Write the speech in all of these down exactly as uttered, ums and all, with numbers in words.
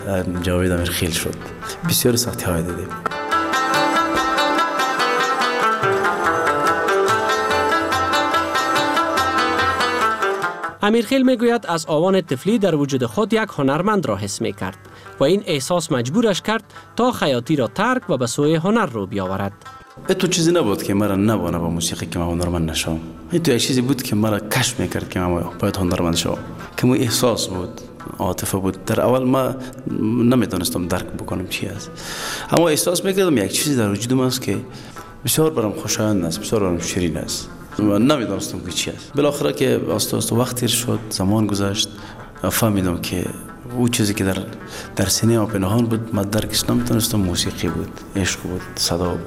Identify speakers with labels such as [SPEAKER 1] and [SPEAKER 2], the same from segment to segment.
[SPEAKER 1] جاوید امیرخیل شد. بسیار سختی های دیدیم.
[SPEAKER 2] امیرخیل میگوید از آوان طفلی در وجود خود یک هنرمند را حس می کرد و این احساس مجبورش کرد تا خیاطی را ترک و به سوی هنر رو بیاورد.
[SPEAKER 1] تو چیزی نبود که مرا نبونه با موسیقی که من هنرمند نشم. این تو یک چیزی بود که مرا کشف میکرد که من باید هنرمند شم. که مو احساس بود، عاطفه بود. در اول ما نمیتونستم درک بکنم چی است. اما احساس میکردم یک چیزی در وجودم است که بسیار برام خوشایند است، بسیار برام شیرین است. من نمیدونستم که چی است. بالاخره که آسته آسته وقتی شد، زمان گذشت، فهمیدم که او چیزی که در در سینه ما پنهان بود، من درکش نمیتونستم. موسیقی بود، عشق بود، صدا بود.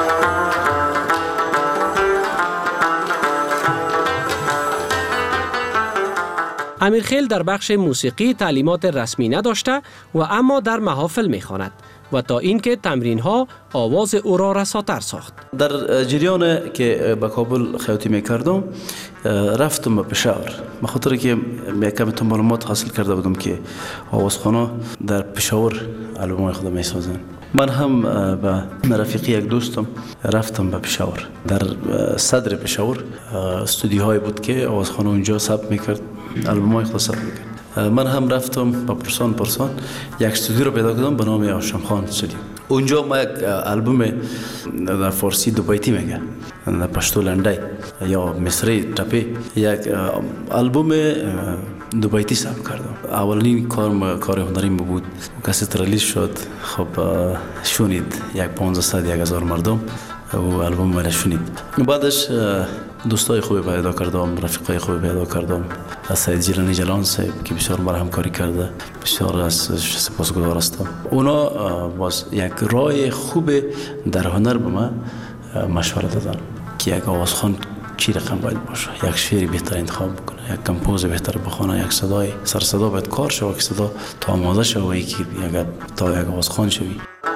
[SPEAKER 2] امیرخیل در بخش موسیقی تعلیمات رسمی نداشته و اما در محافل میخواند و تا اینکه تمرین ها آواز او را رساتر ساخت.
[SPEAKER 1] در جریان که به کابل خیاطی میکردم رفتم به پشاور، به خاطر که یکم معلومات حاصل کرده بودم که آوازخوان‌ها در پشاور آلبوم‌های خود میسازن. من هم به رفیقی یک دوستم رفتم به پشاور. در صدر پشاور استودیوهای بود که آوازخوان اونجا ثبت میکرد، آلبوم‌های خود ثبت میکرد. من هم رفتم با پرسان پرسان یک استودیو رو پیدا کردم به نام هاشم خان استودیو. اونجا ما یک آلبوم در فارسی دو بیتی میگه، در پشتو لنڈای یا مصری تپی، یک آلبوم دو بیتی ثبت کردم. اولین کار کار هنریم بود. کسی ریلیز شد، خب شونید یک پانصد یک هزار مردم و آلبوم من شونید. بعدش دوستای خوبی پیدا کردم، رفیقای خوبی پیدا کردم. از سید جیلانی جلان صاحب که بسیار مرا همکاری کرده، بسیار از سپاسگزار هستم. اونا باز یک راه خوب در هنر به من مشوره دادن که یک آوازخوان چی رقم باید باشه، یک شعری بهتر انتخاب بکنه، یک کمپوز بهتر بخونه، یک صدای سر صدا باید کار شود که صدا تا آماده شود که یک تا یک آوازخوان شوی.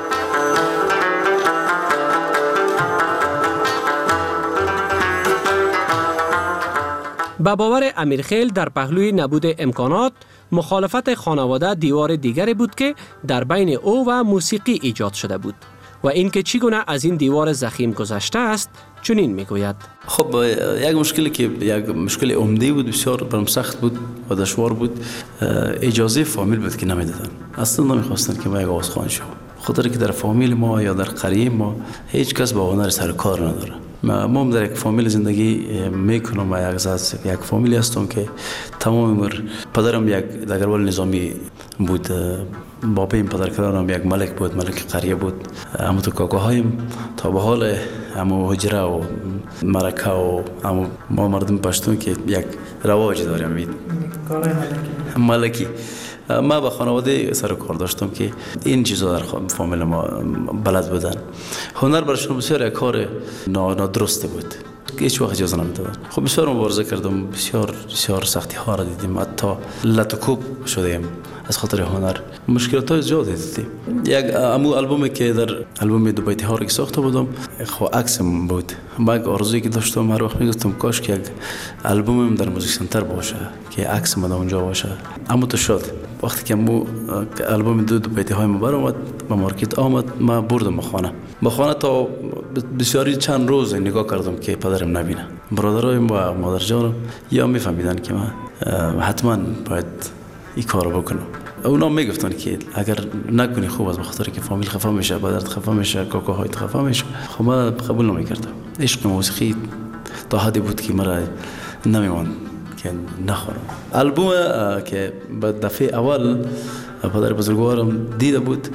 [SPEAKER 2] به باور امیرخیل در پهلوی نبود امکانات، مخالفت خانواده دیوار دیگری بود که در بین او و موسیقی ایجاد شده بود و اینکه چگونه از این دیوار ضخیم گذشته است چنین میگوید.
[SPEAKER 1] خب یک مشکلی که یک مشکل عمده بود، بسیار برام سخت بود و دشوار بود، اجازه فامیل بود که نمیدادن. اصلا نمیخواستن که ما یک آوازخوان شوم، خاطر که در فامیل ما یا در قریه ما هیچ کس با هنر سر کار نداره. ما هم در یک فامیل زندگی میکنم و یک از یک فامیلی هستم که تمام عمر پدرم یک دگربال نظامی بود، بابا این پدر کدرم یک ملک بود، ملک قریه بود. اما تو کاکاهایم تا به حال اما حجره و مرکه و اما ما مردم پشتون که یک رواج داریم کار ملکی. ما با خانواده سر کار داشتم که این چیزا در فامیل ما بلد بودن. هنر برشون بسیار یک کار نادرسته بود، هیچ وقت اجازه نمیدادن. خب بسیار مبارزه کردم، بسیار بسیار سختی ها را دیدیم، حتی لطکوب شدیم از خاطر هنر. مشکلات های زیاد دیدیم. یک امو آلبومی که در آلبوم دو بیتی ها را ساخته بودم، خب عکسم بود. من یک آرزویی که داشتم، هر وقت میگفتم کاش که یک آلبومم در موزیک سنتر باشه که عکس من اونجا باشه. اما تو شد. وقتی که مو آلبوم دو دو بیتی های ما برآمد، به مارکت آمد، ما بردم به خانه. به خانه تا بسیاری چند روز نگاه کردم که پدرم نبینه. برادرایم و مادر جانم یا میفهمیدن که من حتما باید این کارو بکنم. اونا میگفتن که اگر نکنی خوب است، بخاطر که فامیل خفه میشه، پدرت خفه میشه، کاکاهایت خفه میشه. خب من قبول نمیکردم. عشق موسیقی تا حدی بود که مرا نمیماند که نخورم. آلبوم که به دفعه اول پدر بزرگوارم دیده بود،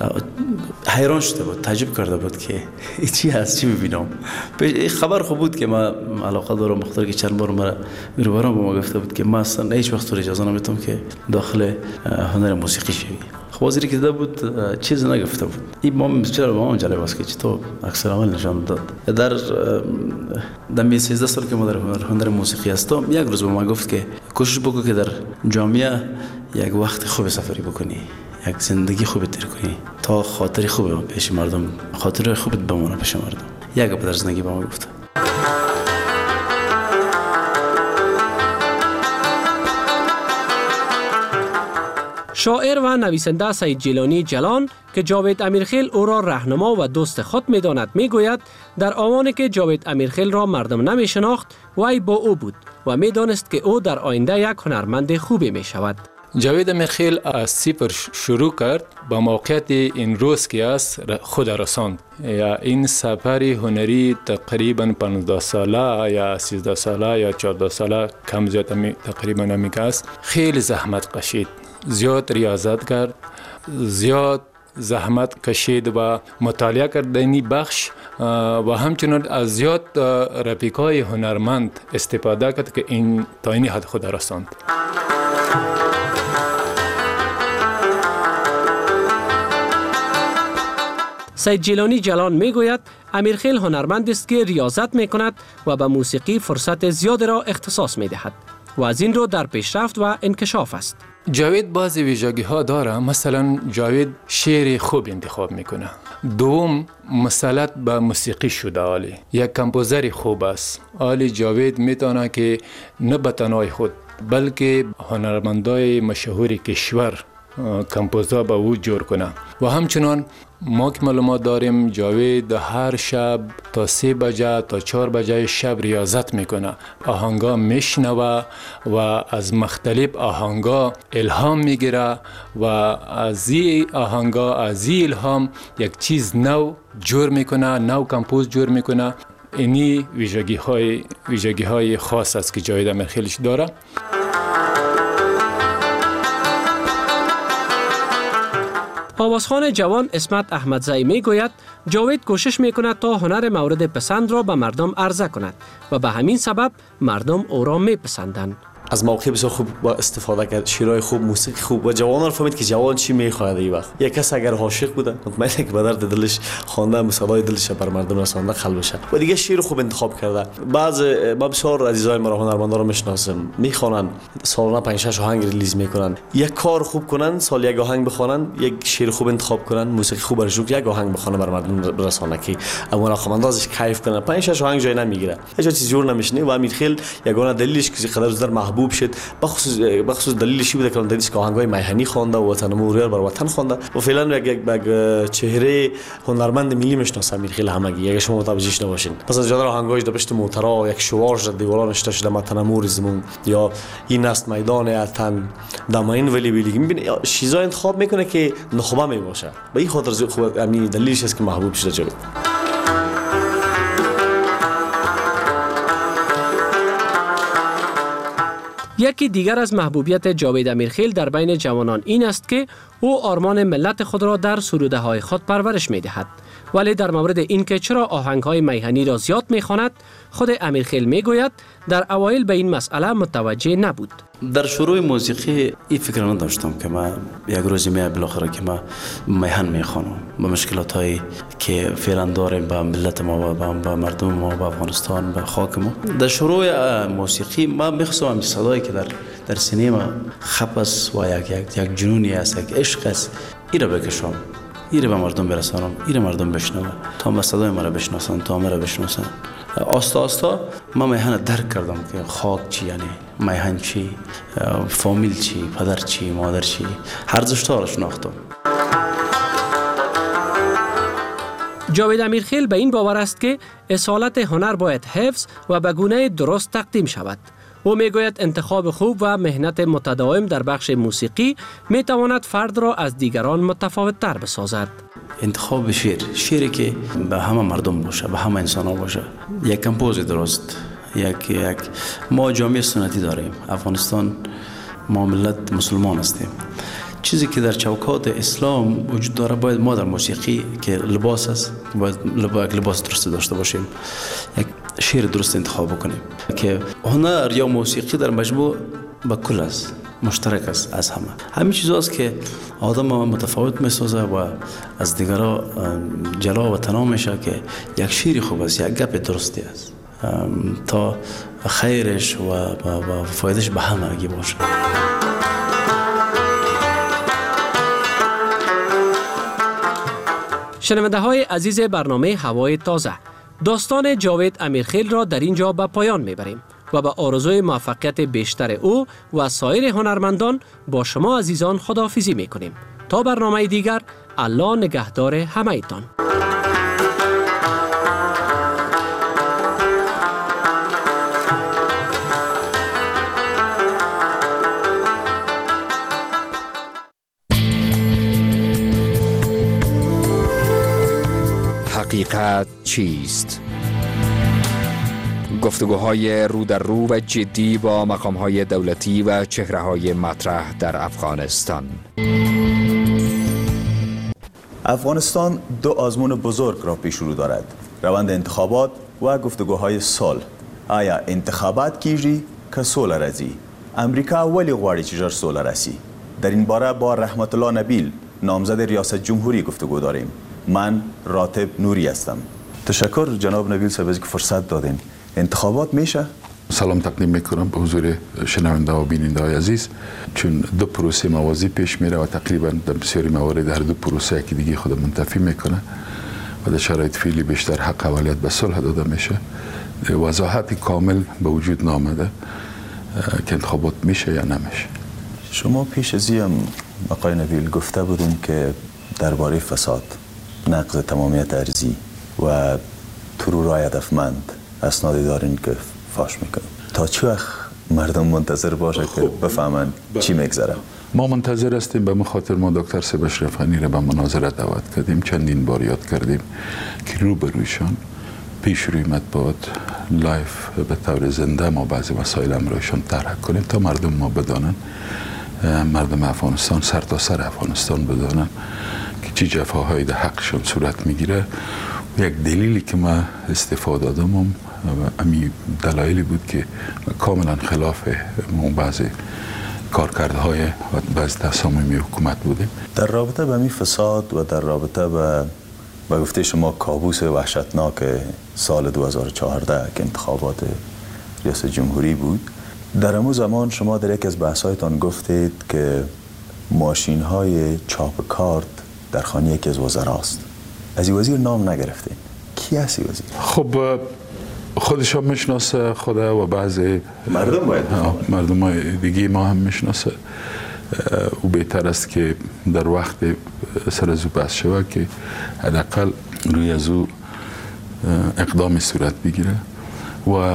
[SPEAKER 1] حیران شده بود، تعجب کرده بود که چی هست، چی میبینم. خبر خوب بود که من علاقه دارم، بخاطر که چند بار مرا میروبرم به ما گفته بود که من اصلا هیچ وقت اجازه نمیدم که داخل هنر موسیقی شوی. خب وزیری که دیده بود چیز نگفته بود. این ما چرا با ما جالب است که چطور اکثر عمل نشان داد. در در سیزده سال که ما در هنر موسیقی هستم، یک روز به ما گفت که کوشش بکن که در جامعه یک وقت خوب سفری بکنی، یک زندگی خوب تیر کنی تا خاطری خوب پیش مردم، خاطره خوب بمونه پیش مردم. یک گپ در زندگی به ما گفت.
[SPEAKER 2] شاعر و نویسنده سید جیلانی جلان که جاوید امیرخیل او را راهنما و دوست خود می داند می گوید در آوانی که جاوید امیرخیل را مردم نمی شناخت وی با او بود و می دانست که او در آینده یک هنرمند خوبی می شود.
[SPEAKER 3] جاوید امیرخیل از صفر شروع کرد با موقعیت این روز که است خود رساند. یا این سفر هنری تقریبا پانزده ساله یا سیزده ساله یا چهارده ساله کم زیاد تقریبا همی که است خیلی زحمت کشید، زیاد ریاضت کرد، زیاد زحمت کشید و مطالعه کرد در این بخش و همچنین از زیاد رفیقای هنرمند استفاده کرد که این تا این حد خود رساند.
[SPEAKER 2] سید جیلانی جلان می گوید امیرخیل هنرمند است که ریاضت می کند و به موسیقی فرصت زیاد را اختصاص می دهد و از این رو در پیشرفت و انکشاف است.
[SPEAKER 3] جاوید بعضی ویژگی ها داره. مثلا جاوید شعر خوب انتخاب میکنه. دوم مسلط به موسیقی شده. آلی یک کمپوزر خوب است. آلی جاوید میتونه که نه به تنهای خود بلکه هنرمندای مشهور کشور کمپوزا به وجود جور کنه. و همچنان ما که معلومات داریم جاوید هر شب تا سه بجه تا چهار بجه شب ریاضت میکنه، آهنگا میشنوه و از مختلف آهنگا الهام میگیره و از این آهنگا از این الهام یک چیز نو جور میکنه، نو کمپوز جور میکنه. اینی ویژگی های ویژگی های خاص است که جاوید امیرخیلش داره.
[SPEAKER 2] آوازخوان جوان اسمت احمدزئی می گوید جاوید کوشش می کند تا هنر مورد پسند را به مردم عرضه کند و به همین سبب مردم او را می پسندند.
[SPEAKER 4] از موقع بسیار خوب با استفاده کرد، شیرای خوب، موسیقی خوب و جوان را فهمید که جوان چی میخواهد. این وقت یک کس اگر عاشق بوده مطمئنه که به درد دلش خوانده، موسیقی دلش بر مردم رسانده خل بشه و دیگه شعر خوب انتخاب کرده. بعض ما بسیار عزیزای ما هنرمندا رو میشناسم میخوانن سالانه پنج شش آهنگ ریلیز میکنن. یک کار خوب کنن، سال یک آهنگ بخوانن، یک شعر خوب انتخاب کنن، موسیقی خوب برش یک آهنگ بخونه بر مردم برسانه که اون خواندازش کیف کنن. پنج شش آهنگ جای نمیگیره، هیچ چیز جور نمیشنه و امیرخیل یگانه دلیلش که قدر زر محبوب شد بخصوص بخصوص دلیلش بوده که دلیلش که آهنگای میهنی خوانده و وطن موریر بر وطن خوانده و فعلا یک یک چهره هنرمند ملی میشناسه امیرخیل همگی. اگه شما متوجهش نباشین پس از جدار آهنگاش در پشت موترا یک شوارش در دیوارا نشته شده وطن مور زمون یا این است میدان وطن دماین ولی ویلی میبینه چیزا انتخاب میکنه که نخبه میباشه. به این خاطر خوب امین دلیلش است که محبوب شده جلو.
[SPEAKER 2] یکی دیگر از محبوبیت جاوید امیرخیل در بین جوانان این است که او آرمان ملت خود را در سروده های خود پرورش می دهد. ولی در مورد این که چرا آهنگ های میهنی را زیاد می خواند، خود امیرخیل می گوید در اوایل به این مسئله متوجه نبود.
[SPEAKER 1] در شروع موسیقی این فکر نداشتم که ما یک روزی می بالاخره که ما میهن میخوانم با مشکلات هایی که فعلا داریم با ملت ما و با مردم ما و افغانستان و خاک ما. در شروع موسیقی ما میخواستم این صدایی که در در سینما خپس و یک یک یک جنونی است، یک عشق است، این را بکشم، این را به مردم برسانم، این را مردم بشنوند تا ما صدای ما را بشناسند، تا ما را بشناسند. آستا آستا ما میهن درک کردم که خاک چی، یعنی میهن چی، فامیل چی، پدر چی، مادر چی، هر زشتا را شناختم.
[SPEAKER 2] جاوید امیرخیل به این باور است که اصالت هنر باید حفظ و به گونه درست تقدیم شود. او میگوید انتخاب خوب و مهنت متداوم در بخش موسیقی می تواند فرد را از دیگران متفاوت تر بسازد.
[SPEAKER 1] انتخاب شعر، شعری که به همه مردم باشه، به همه انسان ها باشه، یک کمپوز درست، یک یک ما جامعه سنتی داریم. افغانستان ما ملت مسلمان هستیم. چیزی که در چوکات اسلام وجود داره باید ما در موسیقی که لباس است باید لباس درست داشته باشیم، یک شعر درست انتخاب بکنیم که هنر یا موسیقی در مجموع با کل است، مشترک است از همه. همین چیز است که آدم متفاوت میسازه و از دیگران جلا و تنها میشه که یک شعر خوب است، یک گپ درستی است تا خیرش و, و, و فایدهش به همه اگه باشه.
[SPEAKER 2] شنونده های عزیز برنامه هوای تازه، داستان جاوید امیرخیل را در اینجا به پایان میبریم. و به آرزوی موفقیت بیشتر او و سایر هنرمندان با شما عزیزان خداحافظی میکنیم. تا برنامه دیگر، الله نگهدار همه ایتان.
[SPEAKER 5] حقیقت چیست؟ گفتگوهای رو در رو و جدی با مقامهای دولتی و چهره‌های مطرح در افغانستان.
[SPEAKER 6] افغانستان دو آزمون بزرگ را پیش رو دارد: روند انتخابات و گفتگوهای صلح. آیا انتخابات کیږي که صلح راځي؟ امریکا ولی غواړي چې ژر صلح راشي؟ در این باره با رحمت الله نبیل، نامزد ریاست جمهوری، گفتگو داریم. من راتب نوری هستم. تشکر جناب نبیل صاحب که فرصت دادین. انتخابات میشه؟
[SPEAKER 7] سلام تقدیم میکنم به حضور شنونده و بیننده های عزیز. چون دو پروسه موازی پیش میره و تقریبا در بسیاری موارد در دو پروسه که دیگه خود منتفی میکنه و در شرایط فعلی بیشتر حق اولیت به صلح داده میشه، وضاحت کامل به وجود نامده که انتخابات میشه یا نمیشه.
[SPEAKER 6] شما پیش از این آقای نبیل گفته بودین که درباره فساد، نقض تمامیت ارضی و ترورای هدفمند اسنادی دارین که فاش میکنن. تا چه وقت مردم منتظر باشه که بفهمن چی میگذره؟
[SPEAKER 7] ما منتظر هستیم. به خاطر ما دکتر سیب اشرف غنی را به مناظره دعوت کردیم، چندین بار یاد کردیم که روبرویشان پیش روی مطبوعات لایف به طور زنده ما بعضی وسایل امرایشان طرح کنیم تا مردم ما بدانن، مردم افغانستان، سر تا سر افغانستان بدانن که چی جفاهایی در حقشان صورت میگیره. یک دلیلی که ما استفاده دادم هم امی دلایلی بود که کاملا خلاف بعضی کارکردهای و بعضی تصامیم حکومت بودیم.
[SPEAKER 6] در رابطه به می فساد و در رابطه به به گفته شما کابوس وحشتناک سال دو هزار و چهارده که انتخابات ریاست جمهوری بود، در امو زمان شما در یک از بحثایتان گفتید که ماشین های چاپ کارت در خانه یکی از وزراست. از وزیر نام نگرفتین. کی هستی وزیر؟
[SPEAKER 7] خب خودش هم میشناسه خدا و بعضی
[SPEAKER 6] مردم باید
[SPEAKER 7] مردم های دیگه ما هم میشناسه. او بهتر است که در وقت سر از او بحث شود که حداقل روی از او اقدام صورت بگیره. و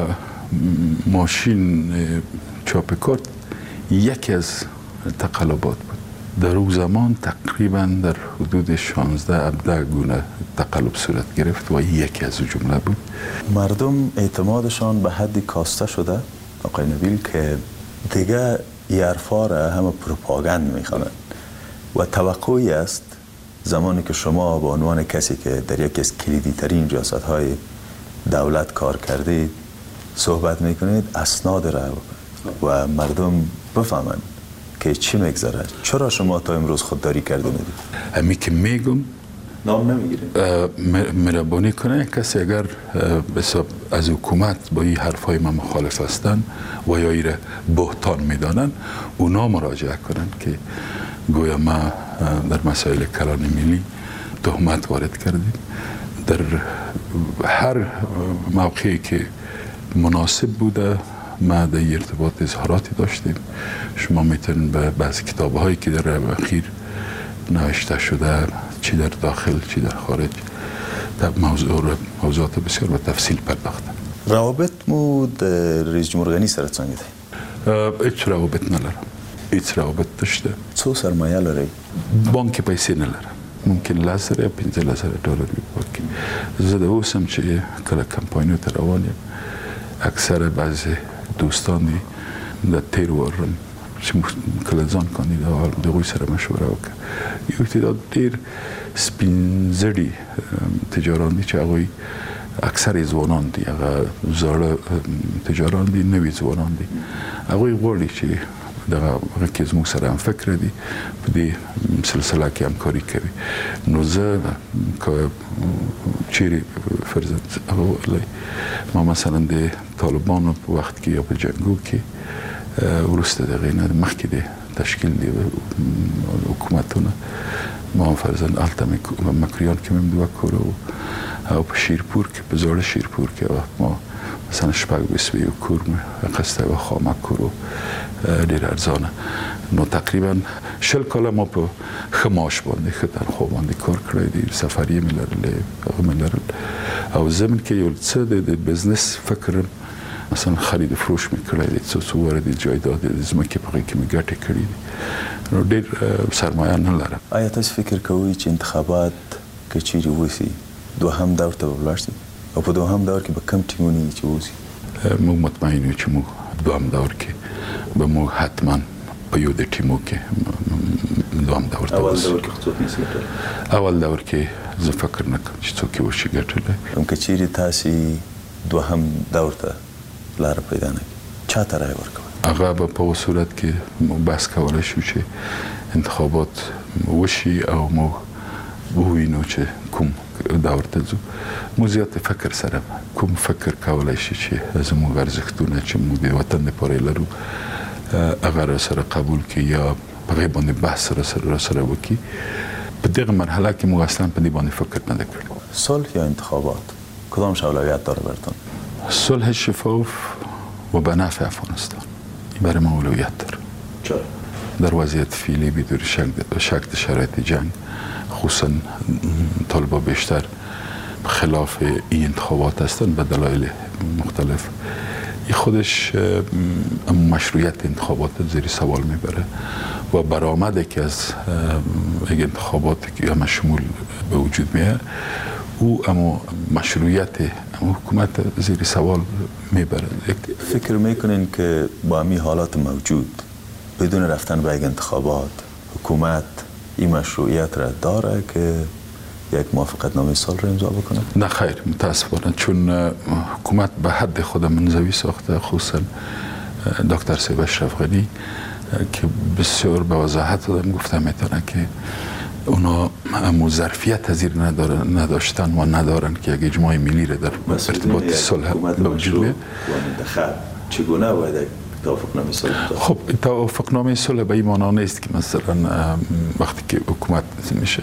[SPEAKER 7] ماشین چاپ کارت یکی از تقلبات بود. در او زمان تقریبا در حدود شانزده هفده گونه تقلب صورت گرفت و یکی از او جمله بود.
[SPEAKER 6] مردم اعتمادشان به حدی کاسته شده آقای نبیل که دیگه حرفا را همه پروپاگاند میخوانند و توقعی است زمانی که شما به عنوان کسی که در یکی از کلیدی ترین ریاست های دولت کار کردید صحبت میکنید، اسناد را و مردم بفهمند که چی میگذره. چرا شما تا امروز خودداری کرده ندید؟
[SPEAKER 7] همی که میگم
[SPEAKER 6] نام نمیگیره.
[SPEAKER 7] مهربانی کنه کسی اگر بساب از حکومت با این حرفای ما مخالف هستن و یا ایره بهتان میدانن، اونا مراجعه کنن که گویا ما در مسائل کلان ملی تهمت وارد کردیم. در هر موقعی که مناسب بوده ما در ارتباط اظهاراتی داشتیم. شما میتونید به بعضی کتاب هایی که در اخیر نوشته شده، چی در داخل چی در خارج، موضوع موضوعات بسیار به تفصیل پرداختن.
[SPEAKER 6] روابط مو رئیس جمهور غنی سره څنګه دی؟
[SPEAKER 7] هیچ روابط نلرم. هیچ روابط داشته.
[SPEAKER 6] څو سرمایه لري؟
[SPEAKER 7] بانک پیسې نلرم. ممکن لازر یا پنځه لازر ډالر وي. زه د اوس هم چې کله کمپاینو ته روان یم، اکثر بعضی دوستان دی د تیر ورم چې کله ځان کاندیدا د غوی سره مشوره وکړه. یو تعداد ډیر سپینزړي تجاران دي چې هغوی اکثر ځوانان دي، هغه زاړه تجاران دي، نوي ځوانان دي. هغوی غواړي چې دغه کې زموږ سره هم فکر دي په دې سلسله کې همکاري کوي. نو زه که چیرې فرضاً ما مثلا د طالبانو په وخت کې یا په جنګو کې وروسته د هغې نه مخکې د تشکیل د حکومتونه ما هم فرضاً هلته مکریان کې مې دوه کوره او په شیرپور کې په زاړه شیرپور کې ما مثلا شپږ وسوي کور مې قسطه و خامک کور ډیر ارزانه. نو تقریبا شل کاله ما په خماش باندې خطر خو باندې کار کړی دی، سفری مې لرلې هغه مې لرل او زمين کې یو څه د بزنس فکر مثلا خرید فروش مې کړی دی، څو څو ورته جایداد زمکه په کې مې ګټه کړې دي، نو ډیر سرمایه نه لرم.
[SPEAKER 6] آیا تاسو فکر کوئ چې انتخابات کچيري وسی دوهم دور ته ولاړ شي او په دوهم دور کې به کم ټیمونه چې وسی؟
[SPEAKER 7] موږ مطمئن یو چې موږ دوهم دور کې به موږ حتما په یو د ټیمو کې دوام دور ته
[SPEAKER 6] اول دور کې څوک نشي ګټل؟
[SPEAKER 7] اول دور کې زه فکر نه کوم چې څوک وشي ګټل.
[SPEAKER 6] هم کچيري تاسو دوهم دور ته لار پیدا نه کړئ، چاته رای ورکوئ؟
[SPEAKER 7] هغه به په صورت کې بحث کولای شو چې انتخابات وشي او موږ ووینو چې کوم دور ته ځو. موږ زیات فکر سره کوم فکر کولای شي چې زموږ ارزښتونه چې موږ د وطن لپاره لرو هغه سره قبول کی یا په غیبه باندې بحث سره سره سره وکي. په دغه مرحله کې موږ اصلا په دې باندې فکر نه کړو.
[SPEAKER 6] صلح یا انتخابات کدام اولویت داره براتون؟
[SPEAKER 7] صلح شفاف و به نفع افغانستان برای ما اولویت داره.
[SPEAKER 6] چرا؟
[SPEAKER 7] در وضعیت فعلی بدون شک شک شرایط جنگ خصوصا طالبا بیشتر خلاف این انتخابات هستن به دلایل مختلف. این خودش مشروعیت انتخابات زیر سوال میبره و برآمده که از انتخابات که همه شمول به وجود میاد او اما مشروعیت حکومت زیر سوال میبره.
[SPEAKER 6] فکر میکنین که با همین حالات موجود بدون رفتن به یک انتخابات حکومت این مشروعیت را داره که یک موافقتنامه صلح را امضا بکنه؟
[SPEAKER 7] نه خیر، متاسفانه چون حکومت به حد خود منزوی ساخته، خصوصا دکتر سیب اشرف غنی که بسیار به وضاحت دادم گفته میتونه که اونا امو ظرفیت تذیر نداشتن و ندارن که یک اجماع ملی را در ارتباط صلح به وجود بیاد.
[SPEAKER 6] منتخب چگونه باید توافقنامه صلح؟
[SPEAKER 7] خب توافقنامه صلح به این معنا نیست که مثلا وقتی که حکومت میشه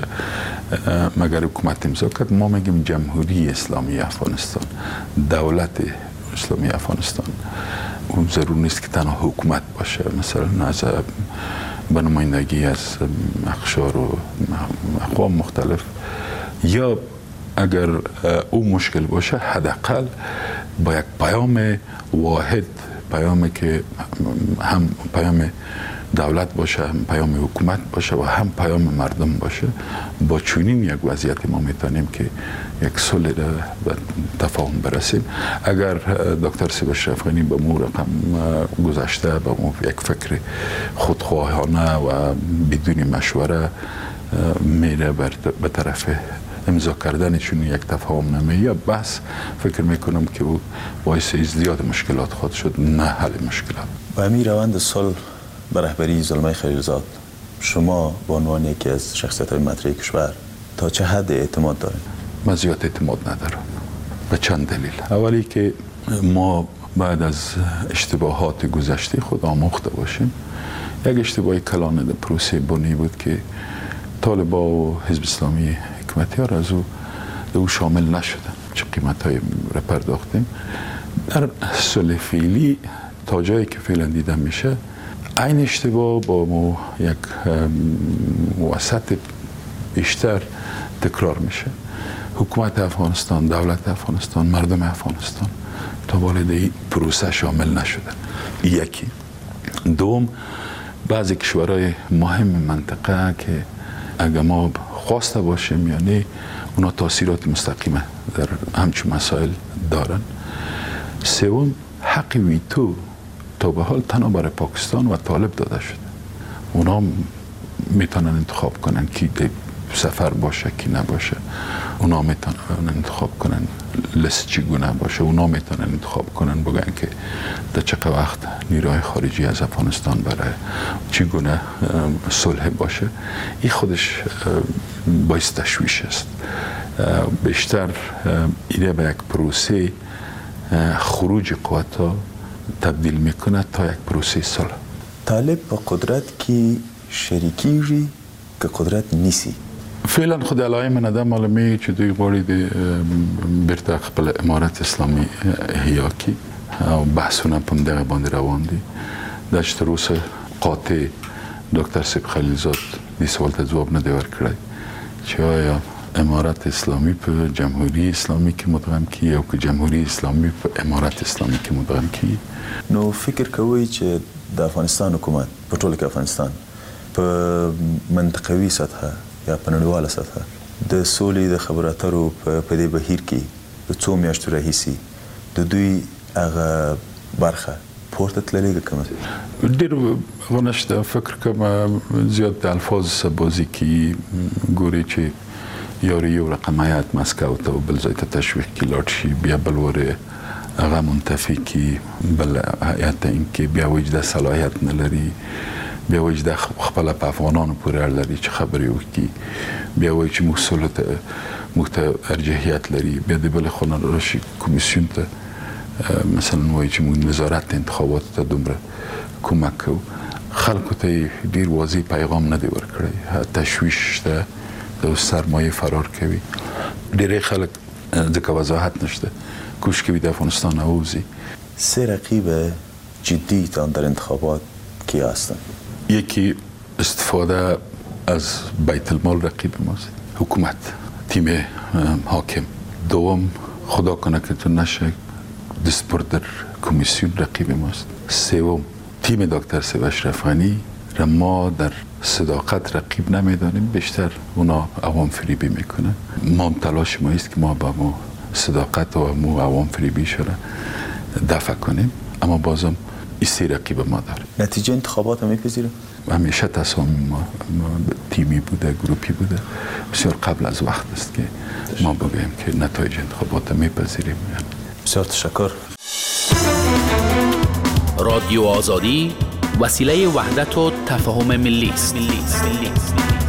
[SPEAKER 7] مگر حکومت امضا کرد ما میگیم جمهوری اسلامی افغانستان، دولت اسلامی افغانستان. اون ضرور نیست که تنها حکومت باشه، مثلا از به نمایندگی از اقشار و اقوام مختلف، یا اگر او مشکل باشه حداقل با یک پیام واحد، پیامی که هم پیام دولت باشه، هم پیام حکومت باشه و هم پیام مردم باشه، با چنین یک وضعیت ما میتونیم که یک صلح به تفاهم برسیم. اگر دکتر سیب اشرف غنی به مو رقم گذشته به مو یک فکر خودخواهانه و بدون مشوره میره به طرف امضا کردن چون یک تفاهم نامه یا بس، فکر میکنم که او باعث ازدیاد مشکلات خود شد، نه حل مشکلات.
[SPEAKER 6] با همین روند صلح به رهبری زلمه خلیلزاد شما به عنوان یکی از شخصیت‌های مطرح کشور تا چه حد اعتماد دارید؟
[SPEAKER 7] من زیاد اعتماد ندارم به چند دلیل. اولی که ما بعد از اشتباهات گذشته خود آموخته باشیم. یک اشتباه کلان در پروسه بنی بود که طالبا و حزب اسلامی حکمتی ها را از او, او شامل نشدن، چه قیمت های را پرداختیم. در صلح فعلی تا جایی که فعلا دیدن میشه این اشتباه با ما یک وسط بیشتر تکرار میشه. حکومت افغانستان، دولت افغانستان، مردم افغانستان تا بالای این پروسه شامل نشدن. یکی. دوم، بعضی کشورهای مهم منطقه که اگر ما خواسته باشیم یعنی اونا تاثیرات مستقیمه در همچون مسائل دارن. سوم، حق ویتو تا به حال تنها برای پاکستان و طالب داده شده. اونا میتونن انتخاب کنن کی سفر باشه کی نباشه. اونا میتونن انتخاب کنن لست چگونه باشه. اونا میتونن انتخاب کنن بگن که در چه وقت نیروهای خارجی از افغانستان برای چگونه صلح باشه. این خودش باعث تشویش است. بیشتر ایده به یک پروسه خروج قوتا تبدیل میکنه تا یک پروسه صلح.
[SPEAKER 6] طالب با قدرت کی شریکی ری که قدرت نیسی؟
[SPEAKER 7] فعلا خود علائم نده معلومه چې دوی غواړي د بیرته خپل امارت اسلامي احیا کی او بحثونه په دغه باندې روان دي. دا چې تر اوسه قاطع ډاکټر صاحب خلیلزاد دې سوال ته ځواب نه دی ورکړی چې آیا امارت اسلامی په جمهوری اسلامی کې مدغم کی او که جمهوری اسلامی په امارت اسلامی کې مدغم کی.
[SPEAKER 6] نو فکر کوي چې د افغانستان حکومت په ټوله کې افغانستان په منطقوي سطحه یا په نړیواله سطحه د سولې د خبرو اترو په دې بهیر کې د څو میاشتو راهیسې د دوی هغه برخه پورته تللی که کومه؟
[SPEAKER 7] ډېر غونشته فکر کوم زیات د الفاظ سبازي کې ګوري چې یو یو رقم هیات مسکو ته بل ځای ته تشویق کې لاړ شي، بیا بل وره هغه منتفي کې بل هیات این کې بیا وجده صلاحیت نه لري، بیا وایي د خپل په افغانانو پورې اړه لري چې خبرې وکړي، بیا وایي چې موږ سولې ته موږ ته ارجحیت لري، بیا د بلې خوا نه راشي کمیسیون ته مثلا وایي چې موږ نظارت انتخاباتو ته دومره کومک کوو. خلکو ته ډېر واضح پیغام نه دی ورکړی، تشویش شته، د سرمایه فرار کوي، ډېری خلک ځکه وضاحت نشته کوشش کوي د افغانستان اوزی.
[SPEAKER 6] سه رقیب جدی تان در انتخابات کی هستن؟
[SPEAKER 7] یکی استفاده از بیت المال رقیب ماست، حکومت، تیم حاکم. دوم خدا کنه که تو نشه دست بردر کمیسیون رقیب ماست. سوم تیم دکتر سیو اشرف غنی را ما در صداقت رقیب نمیدانیم، بیشتر اونا عوام فریبی میکنن. ما هم تلاش ما است که ما با ما صداقت و مو عوام فریبی شده دفع کنیم، اما بازم ایسی رقیب ما داره.
[SPEAKER 6] نتیجه انتخابات هم میپذیره؟
[SPEAKER 7] همیشه تصامیم ما, ما تیمی بوده، گروپی بوده، بسیار قبل از وقت است که ما بگوییم که نتایج انتخابات میپذیریم.
[SPEAKER 6] بسیار تشکر.
[SPEAKER 8] رادیو آزادی وسیله وحدت و تفاهم ملی است.